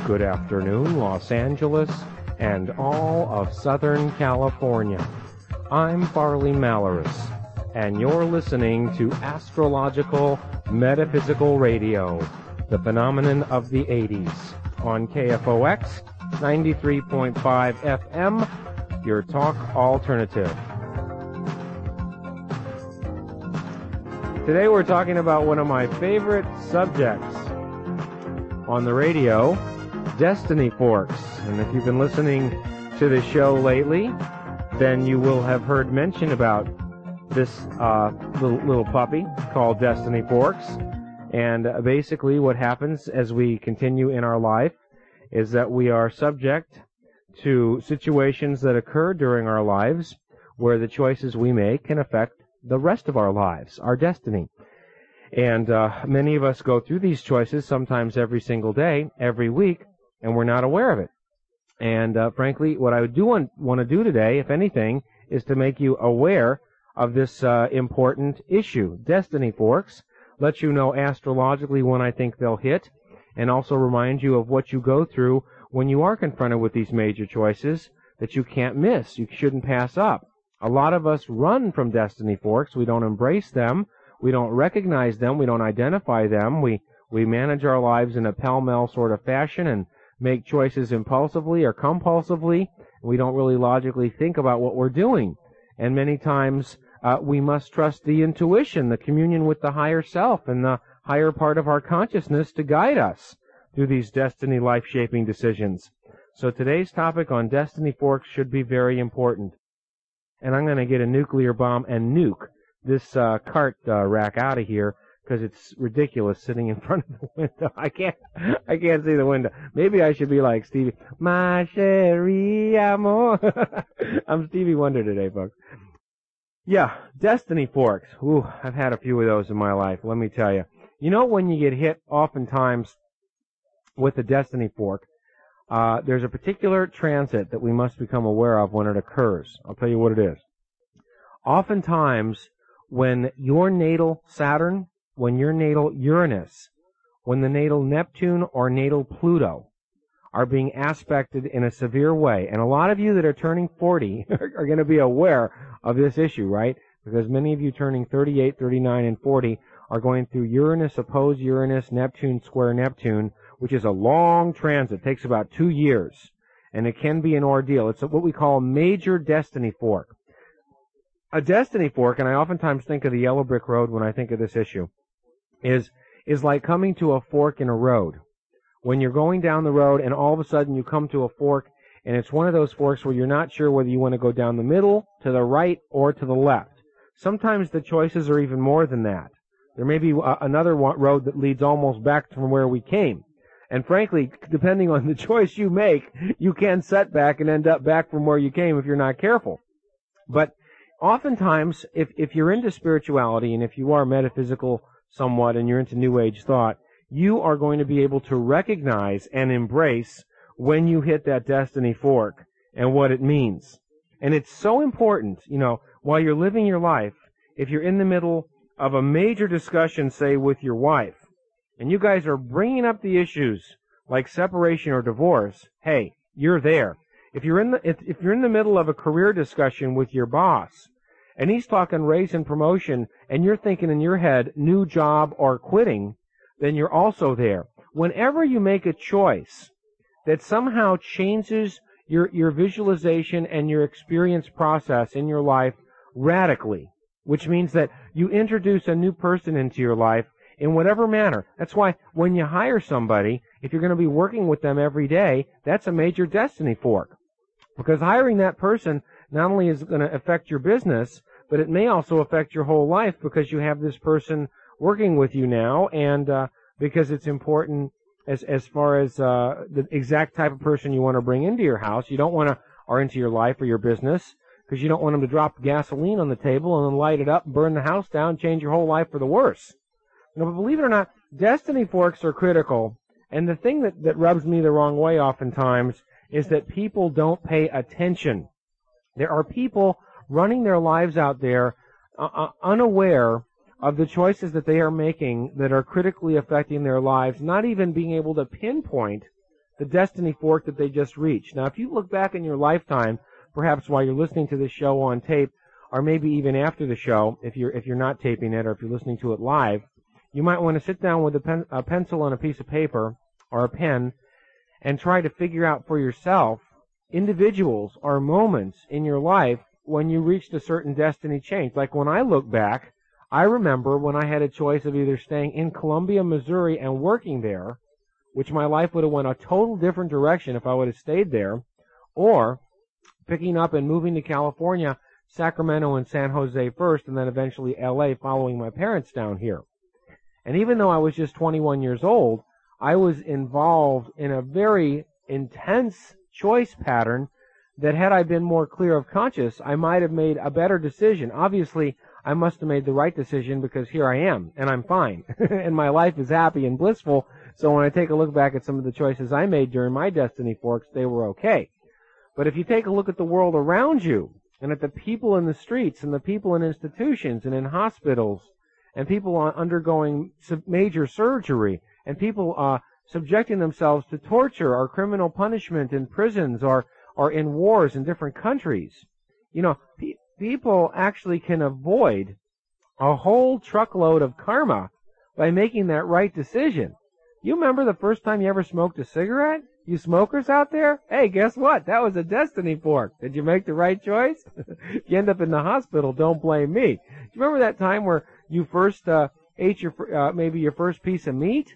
Good afternoon, Los Angeles, and all of Southern California. I'm Farley Malaris, and you're listening to Astrological Metaphysical Radio, the phenomenon of the 80s, on KFOX 93.5 FM, your talk alternative. Today we're talking about one of my favorite subjects on the radio, Destiny Forks. And if you've been listening to the show lately, then you will have heard mention about this little puppy called Destiny Forks. And basically what happens as we continue in our life is that we are subject to situations that occur during our lives where the choices we make can affect the rest of our lives, our destiny. And many of us go through these choices sometimes every single day, every week, and we're not aware of it. And frankly, what I do want to do today, if anything, is to make you aware of this important issue. Destiny Forks let you know astrologically when I think they'll hit, and also remind you of what you go through when you are confronted with these major choices that you can't miss, you shouldn't pass up. A lot of us run from Destiny Forks. We don't embrace them. We don't recognize them. We don't identify them. We manage our lives in a pell-mell sort of fashion and make choices impulsively or compulsively. We don't really logically think about what we're doing. And many times we must trust the intuition, the communion with the higher self and the higher part of our consciousness to guide us through these destiny life-shaping decisions. So today's topic on Destiny Forks should be very important. And I'm going to get a nuclear bomb and nuke this cart rack out of here because it's ridiculous sitting in front of the window. I can't see the window. Maybe I should be like Stevie. Ma chérie amour. I'm Stevie Wonder today, folks. Yeah, Destiny Forks. Ooh, I've had a few of those in my life, let me tell you. You know when you get hit oftentimes with a Destiny Fork, there's a particular transit that we must become aware of when it occurs. I'll tell you what it is. Oftentimes, when your natal Saturn, when your natal Uranus, when the natal Neptune or natal Pluto are being aspected in a severe way, and a lot of you that are turning 40 are going to be aware of this issue, right? Because many of you turning 38, 39, and 40 are going through Uranus opposed Uranus, Neptune square Neptune, which is a long transit. It takes about 2 years, and it can be an ordeal. It's what we call a major destiny fork. A destiny fork, and I oftentimes think of the yellow brick road when I think of this issue, is like coming to a fork in a road. When you're going down the road and all of a sudden you come to a fork, and it's one of those forks where you're not sure whether you want to go down the middle, to the right, or to the left. Sometimes the choices are even more than that. There may be another road that leads almost back from where we came. And frankly, depending on the choice you make, you can set back and end up back from where you came if you're not careful. But oftentimes, if you're into spirituality and if you are metaphysical somewhat and you're into New Age thought, you are going to be able to recognize and embrace when you hit that destiny fork and what it means. And it's so important, while you're living your life, if you're in the middle of a major discussion, say, with your wife, and you guys are bringing up the issues like separation or divorce, hey, you're there. If you're in the middle of a career discussion with your boss, and he's talking raise and promotion, and you're thinking in your head new job or quitting, then you're also there. Whenever you make a choice that somehow changes your visualization and your experience process in your life radically, which means that you introduce a new person into your life in whatever manner. That's why when you hire somebody, if you're going to be working with them every day, that's a major destiny fork. Because hiring that person not only is going to affect your business, but it may also affect your whole life because you have this person working with you now, and because it's important as far as the exact type of person you want to bring into your house. You don't want to, or into your life or your business, because you don't want them to drop gasoline on the table and then light it up, burn the house down, change your whole life for the worse. But believe it or not, destiny forks are critical, and the thing that rubs me the wrong way oftentimes is that people don't pay attention. There are people running their lives out there unaware of the choices that they are making that are critically affecting their lives, not even being able to pinpoint the destiny fork that they just reached. Now, if you look back in your lifetime, perhaps while you're listening to this show on tape, or maybe even after the show, if you're not taping it or if you're listening to it live, you might want to sit down with a pencil and a piece of paper or a pen and try to figure out for yourself individuals or moments in your life when you reached a certain destiny change. Like when I look back, I remember when I had a choice of either staying in Columbia, Missouri and working there, which my life would have went a total different direction if I would have stayed there, or picking up and moving to California, Sacramento and San Jose first, and then eventually LA following my parents down here. And even though I was just 21 years old, I was involved in a very intense choice pattern that had I been more clear of conscious, I might have made a better decision. Obviously, I must have made the right decision because here I am, and I'm fine. And my life is happy and blissful. So when I take a look back at some of the choices I made during my destiny forks, they were okay. But if you take a look at the world around you, and at the people in the streets, and the people in institutions, and in hospitals, and people undergoing major surgery, and people subjecting themselves to torture or criminal punishment in prisons or in wars in different countries. You know, people actually can avoid a whole truckload of karma by making that right decision. You remember the first time you ever smoked a cigarette? You smokers out there? Hey, guess what? That was a destiny fork. Did you make the right choice? If you end up in the hospital, don't blame me. Do you remember that time where you first ate your maybe your first piece of meat?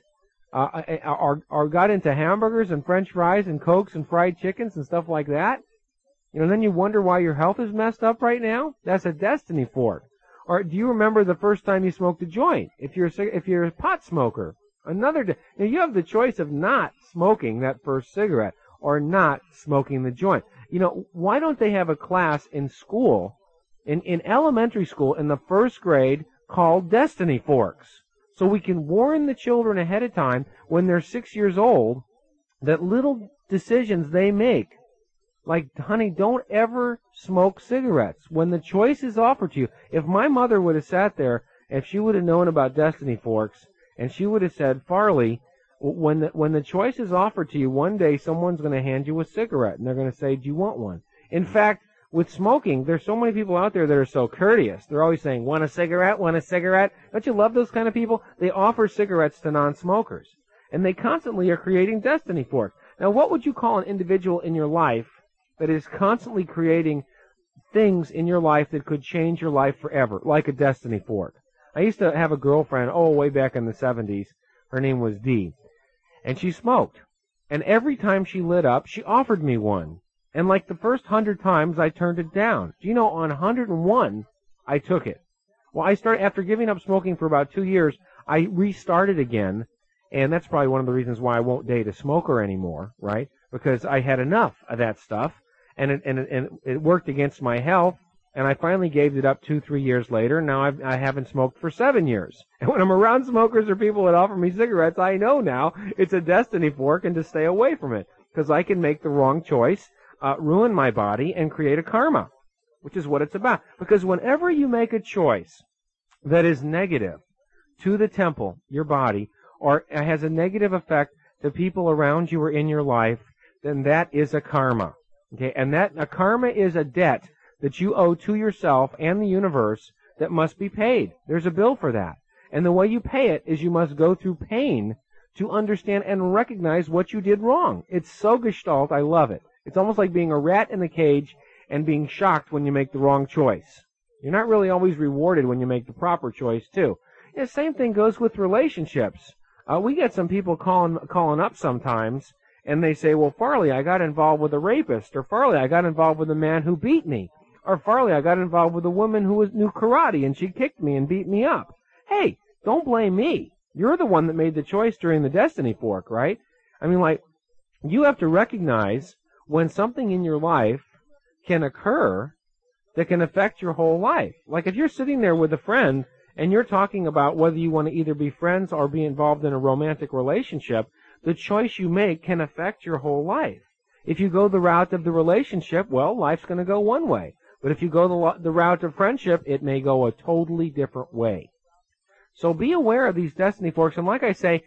Or got into hamburgers and french fries and cokes and fried chickens and stuff like that? You know, then you wonder why your health is messed up right now? That's a destiny fork. Or do you remember the first time you smoked a joint? If you're a pot smoker. Now you have the choice of not smoking that first cigarette or not smoking the joint. You know, why don't they have a class in school, in elementary school, in the first grade called destiny forks? So we can warn the children ahead of time when they're 6 years old that little decisions they make, like, honey, don't ever smoke cigarettes. When the choice is offered to you, if my mother would have sat there, if she would have known about destiny forks, and she would have said, Farley, when the choice is offered to you, one day someone's going to hand you a cigarette, and they're going to say, do you want one? In fact, with smoking, there's so many people out there that are so courteous. They're always saying, want a cigarette? Want a cigarette? Don't you love those kind of people? They offer cigarettes to non-smokers. And they constantly are creating destiny forks. Now, what would you call an individual in your life that is constantly creating things in your life that could change your life forever, like a destiny fork? I used to have a girlfriend, way back in the 70s. Her name was Dee. And she smoked. And every time she lit up, she offered me one. And like the first 100 times, I turned it down. Do you know, on 101, I took it. Well, after giving up smoking for about 2 years, I restarted again. And that's probably one of the reasons why I won't date a smoker anymore, right? Because I had enough of that stuff. And it worked against my health. And I finally gave it up 2-3 years later. Now I haven't smoked for 7 years. And when I'm around smokers or people that offer me cigarettes, I know now it's a destiny fork and to stay away from it. Because I can make the wrong choice, ruin my body, and create a karma, which is what it's about. Because whenever you make a choice that is negative to the temple, your body, or has a negative effect to people around you or in your life, then that is a karma. Okay, and a karma is a debt that you owe to yourself and the universe that must be paid. There's a bill for that. And the way you pay it is you must go through pain to understand and recognize what you did wrong. It's so gestalt, I love it. It's almost like being a rat in the cage and being shocked when you make the wrong choice. You're not really always rewarded when you make the proper choice, too. The same thing goes with relationships. We get some people calling up sometimes, and they say, well, Farley, I got involved with a rapist, or Farley, I got involved with a man who beat me. Or Farley, I got involved with a woman who knew karate and she kicked me and beat me up. Hey, don't blame me. You're the one that made the choice during the destiny fork, right? I mean, like, you have to recognize when something in your life can occur that can affect your whole life. Like if you're sitting there with a friend and you're talking about whether you want to either be friends or be involved in a romantic relationship, the choice you make can affect your whole life. If you go the route of the relationship, well, life's going to go one way. But if you go the route of friendship, it may go a totally different way. So be aware of these destiny forks. And like I say,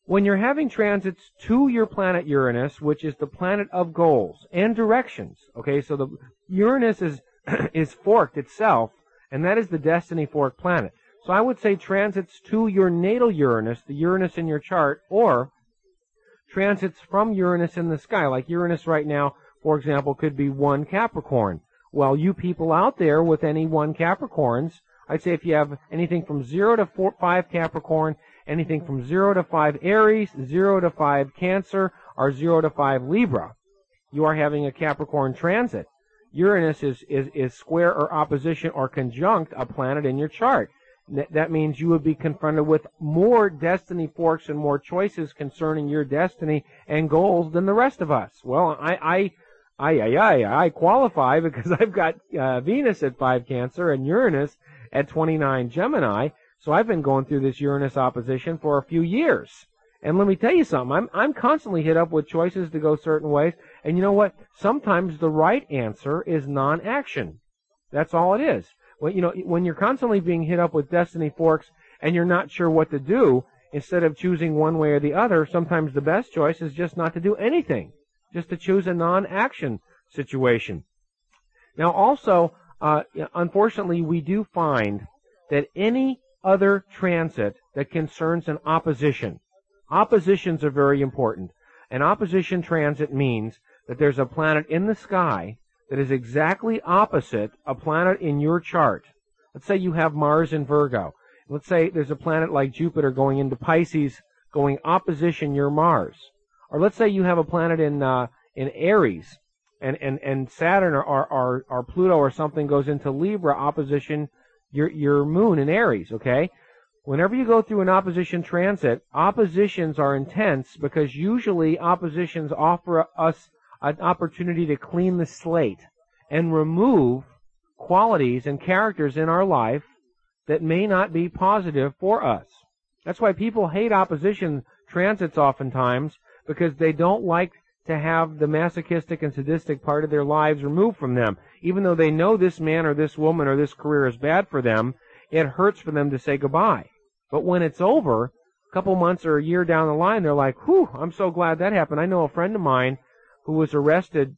when you're having transits to your planet Uranus, which is the planet of goals and directions, okay, so the Uranus is is forked itself, and that is the destiny fork planet. So I would say transits to your natal Uranus, the Uranus in your chart, or transits from Uranus in the sky. Like Uranus right now, for example, could be 1 Capricorn. Well, you people out there with any 1 Capricorns, I'd say if you have anything from 0 to 5 Capricorn, anything from 0 to 5 Aries, 0 to 5 Cancer, or 0 to 5 Libra, you are having a Capricorn transit. Uranus is square or opposition or conjunct a planet in your chart. That means you would be confronted with more destiny forks and more choices concerning your destiny and goals than the rest of us. Well, I qualify because I've got Venus at 5 Cancer and Uranus at 29 Gemini. So I've been going through this Uranus opposition for a few years. And let me tell you something, I'm constantly hit up with choices to go certain ways. And you know what? Sometimes the right answer is non-action. That's all it is. When you're constantly being hit up with destiny forks and you're not sure what to do, instead of choosing one way or the other, sometimes the best choice is just not to do anything, just to choose a non-action situation. Now also, unfortunately, we do find that any other transit that concerns an opposition, oppositions are very important. An opposition transit means that there's a planet in the sky that is exactly opposite a planet in your chart. Let's say you have Mars in Virgo. Let's say there's a planet like Jupiter going into Pisces, going opposition your Mars. Or let's say you have a planet in Aries, and Saturn or Pluto or something goes into Libra, opposition your Moon in Aries. Okay. Whenever you go through an opposition transit, oppositions are intense because usually oppositions offer us an opportunity to clean the slate and remove qualities and characters in our life that may not be positive for us. That's why people hate opposition transits oftentimes, because they don't like to have the masochistic and sadistic part of their lives removed from them. Even though they know this man or this woman or this career is bad for them, it hurts for them to say goodbye. But when it's over, a couple months or a year down the line, they're like, whew, I'm so glad that happened. I know a friend of mine who was arrested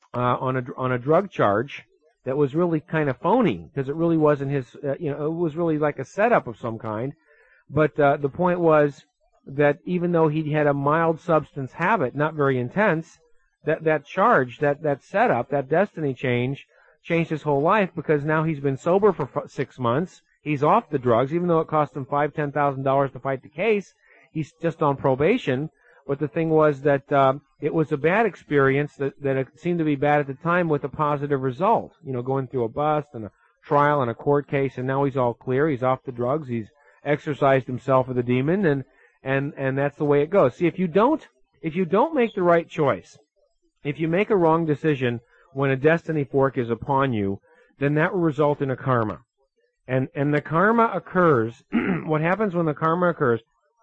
on a drug charge that was really kind of phony, because it really wasn't his, it was really like a setup of some kind. But the point was that even though he had a mild substance habit, not very intense, that charge, that setup, that destiny change, changed his whole life, because now he's been sober for 6 months. He's off the drugs, even though it cost him $5,000-$10,000 to fight the case. He's just on probation. But the thing was that it was a bad experience that it seemed to be bad at the time with a positive result. Going through a bust and a trial and a court case, and now he's all clear. He's off the drugs. He's exorcised himself of the demon, and that's the way it goes. See, if you don't make the right choice, if you make a wrong decision when a destiny fork is upon you, then that will result in a karma. And the karma occurs, what happens when the karma occurs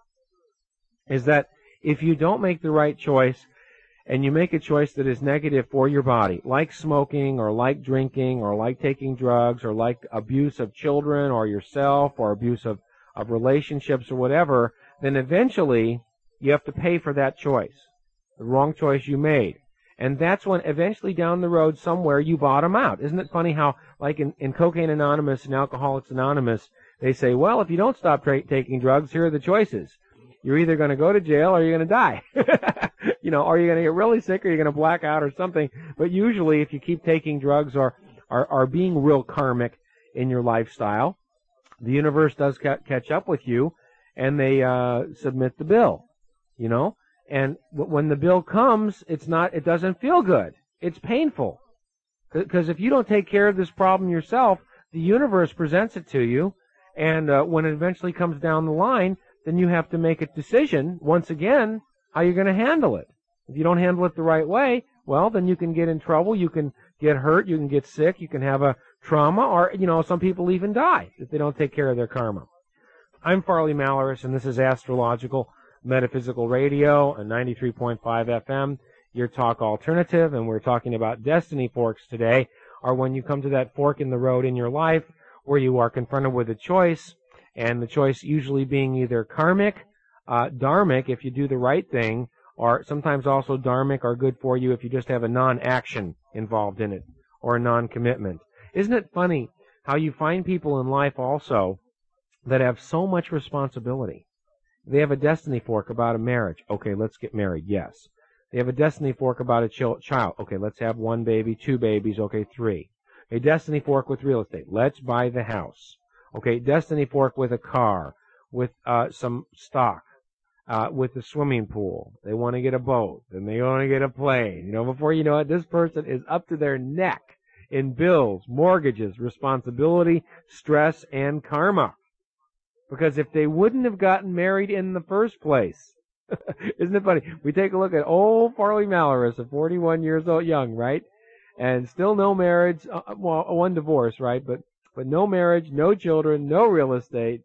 is that if you don't make the right choice and you make a choice that is negative for your body, like smoking or like drinking or like taking drugs or like abuse of children or yourself or abuse of relationships or whatever, then eventually you have to pay for that choice, the wrong choice you made. And that's when eventually down the road somewhere you bottom out. Isn't it funny how, like in Cocaine Anonymous and Alcoholics Anonymous, they say, well, if you don't stop taking drugs, here are the choices. You're either going to go to jail or you're going to die. Or you're going to get really sick or you're going to black out or something. But usually if you keep taking drugs or are being real karmic in your lifestyle, the universe does catch up with you and they submit the bill, And when the bill comes, it doesn't feel good. It's painful. Because if you don't take care of this problem yourself, the universe presents it to you, and when it eventually comes down the line, then you have to make a decision, once again, how you're going to handle it. If you don't handle it the right way, well, then you can get in trouble, you can get hurt, you can get sick, you can have a trauma, or, some people even die if they don't take care of their karma. I'm Farley Malaris, and this is Astrological Metaphysical Radio on 93.5 FM, your talk alternative, and we're talking about destiny forks today, or when you come to that fork in the road in your life where you are confronted with a choice, and the choice usually being either karmic, dharmic if you do the right thing, or sometimes also dharmic are good for you if you just have a non-action involved in it, or a non-commitment. Isn't it funny how you find people in life also that have so much responsibility? They have a destiny fork about a marriage. Okay, let's get married. Yes. They have a destiny fork about a child. Okay, let's have 1 baby, 2 babies. Okay, 3. A destiny fork with real estate. Let's buy the house. Okay, destiny fork with a car, with some stock, with the swimming pool. They want to get a boat, then they want to get a plane. Before you know it, this person is up to their neck in bills, mortgages, responsibility, stress, and karma. Because if they wouldn't have gotten married in the first place, isn't it funny? We take a look at old Farley Malorus at 41 years old, young, right? And still no marriage, well, 1 divorce, right? But no marriage, no children, no real estate,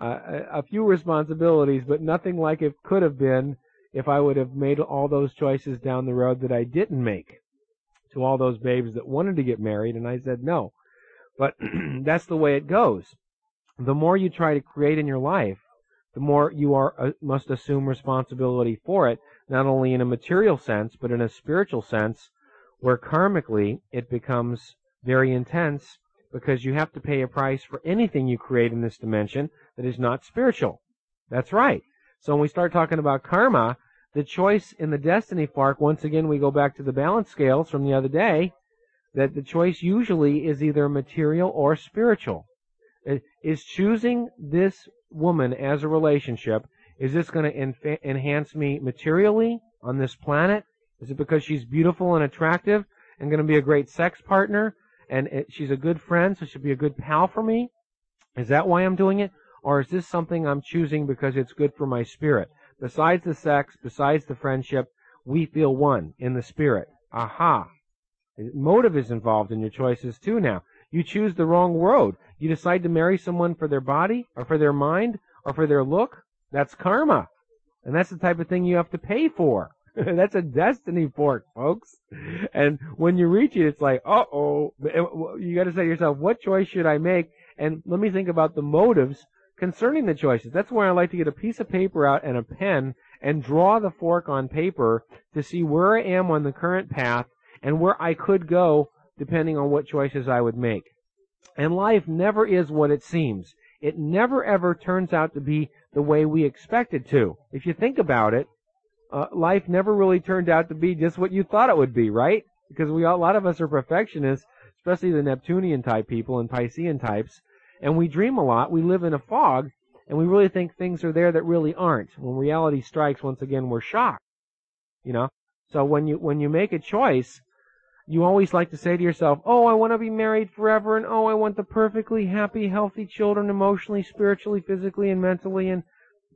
a few responsibilities, but nothing like it could have been if I would have made all those choices down the road that I didn't make, to all those babes that wanted to get married, and I said no. But that's the way it goes. The more you try to create in your life, the more you must assume responsibility for it, not only in a material sense, but in a spiritual sense, where karmically it becomes very intense, because you have to pay a price for anything you create in this dimension that is not spiritual. That's right. So when we start talking about karma, the choice in the destiny fork, once again we go back to the balance scales from the other day, that the choice usually is either material or spiritual. Is choosing this woman as a relationship, is this going to enhance me materially on this planet? Is it because she's beautiful and attractive and going to be a great sex partner, and she's a good friend, so she'll be a good pal for me? Is that why I'm doing it? Or is this something I'm choosing because it's good for my spirit? Besides the sex, besides the friendship, we feel one in the spirit. Aha! Motive is involved in your choices too now. You choose the wrong road. You decide to marry someone for their body, or for their mind, or for their look. That's karma. And that's the type of thing you have to pay for. That's a destiny fork, folks. And when you reach it, it's like, uh-oh. You got to say to yourself, what choice should I make? And let me think about the motives concerning the choices. That's why I like to get a piece of paper out and a pen and draw the fork on paper to see where I am on the current path and where I could go depending on what choices I would make. And life never is what it seems. It never ever turns out to be the way we expect it to. If you think about it, life never really turned out to be just what you thought it would be, right? Because a lot of us are perfectionists, especially the Neptunian type people and Piscean types, and we dream a lot, we live in a fog, and we really think things are there that really aren't. When reality strikes, once again, we're shocked. So when you make a choice, you always like to say to yourself, oh, I want to be married forever, and oh, I want the perfectly happy, healthy children, emotionally, spiritually, physically, and mentally, and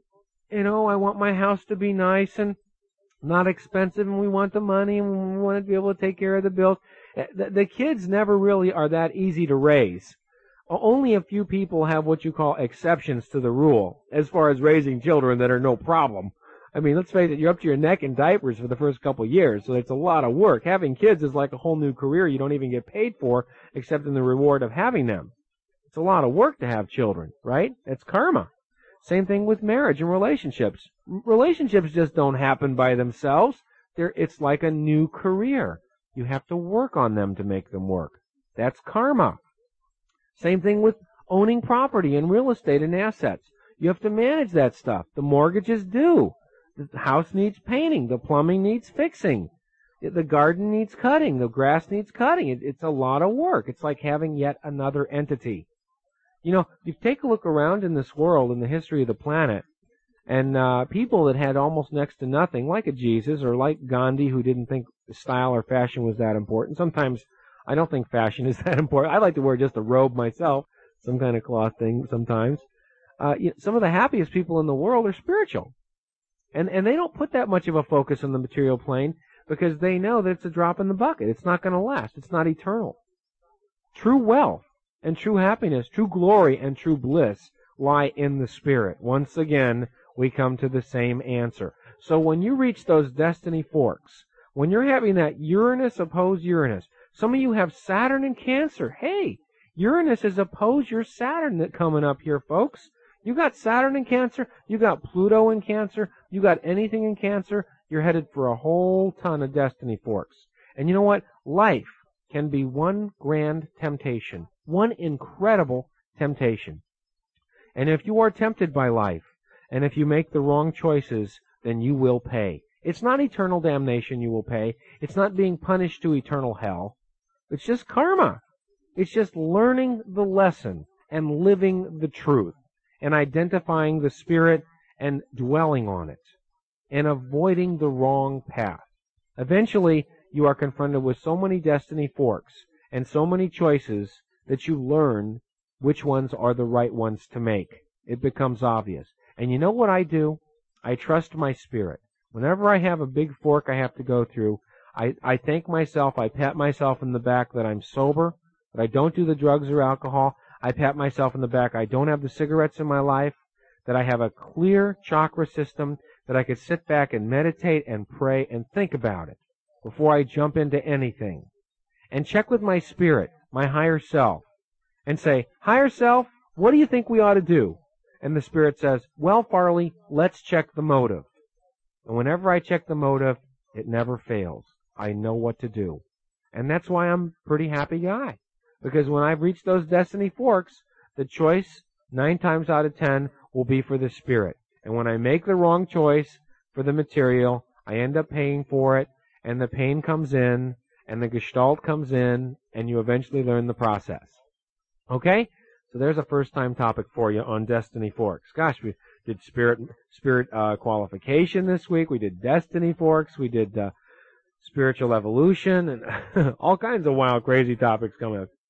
I want my house to be nice and not expensive, and we want the money, and we want to be able to take care of the bills. The kids never really are that easy to raise. Only a few people have what you call exceptions to the rule as far as raising children that are no problem. I mean, let's face it, you're up to your neck in diapers for the first couple of years, so it's a lot of work. Having kids is like a whole new career you don't even get paid for, except in the reward of having them. It's a lot of work to have children, right? It's karma. Same thing with marriage and relationships. Relationships just don't happen by themselves. It's like a new career. You have to work on them to make them work. That's karma. Same thing with owning property and real estate and assets. You have to manage that stuff. The mortgages due. The house needs painting. The plumbing needs fixing. The garden needs cutting. The grass needs cutting. It's a lot of work. It's like having yet another entity. You take a look around in this world, in the history of the planet, and people that had almost next to nothing, like a Jesus or like Gandhi, who didn't think style or fashion was that important. Sometimes I don't think fashion is that important. I like to wear just a robe myself, some kind of cloth thing sometimes. Some of the happiest people in the world are spiritual. And they don't put that much of a focus on the material plane because they know that it's a drop in the bucket. It's not going to last. It's not eternal. True wealth and true happiness, true glory and true bliss lie in the spirit. Once again, we come to the same answer. So when you reach those destiny forks, when you're having that Uranus oppose Uranus, some of you have Saturn and Cancer. Hey, Uranus is opposed your Saturn that coming up here, folks. You got Saturn in Cancer, you got Pluto in Cancer, you got anything in Cancer, you're headed for a whole ton of destiny forks. And you know what? Life can be one grand temptation, one incredible temptation. And if you are tempted by life, and if you make the wrong choices, then you will pay. It's not eternal damnation you will pay. It's not being punished to eternal hell. It's just karma. It's just learning the lesson and living the truth and identifying the spirit and dwelling on it and avoiding the wrong path. Eventually, you are confronted with so many destiny forks and so many choices that you learn which ones are the right ones to make. It becomes obvious. And you know what I do? I trust my spirit. Whenever I have a big fork I have to go through, I thank myself, I pat myself in the back that I'm sober, that I don't do the drugs or alcohol. I pat myself in the back I don't have the cigarettes in my life, that I have a clear chakra system, that I could sit back and meditate and pray and think about it before I jump into anything. And check with my spirit, my higher self, and say, higher self, what do you think we ought to do? And the spirit says, well, Farley, let's check the motive. And whenever I check the motive, it never fails. I know what to do. And that's why I'm a pretty happy guy. Because when I've reached those destiny forks, the choice, 9 times out of 10, will be for the spirit. And when I make the wrong choice for the material, I end up paying for it, and the pain comes in, and the gestalt comes in, and you eventually learn the process. Okay? So there's a first-time topic for you on destiny forks. Gosh, we did spirit qualification this week. We did destiny forks. We did spiritual evolution, and all kinds of wild, crazy topics coming up.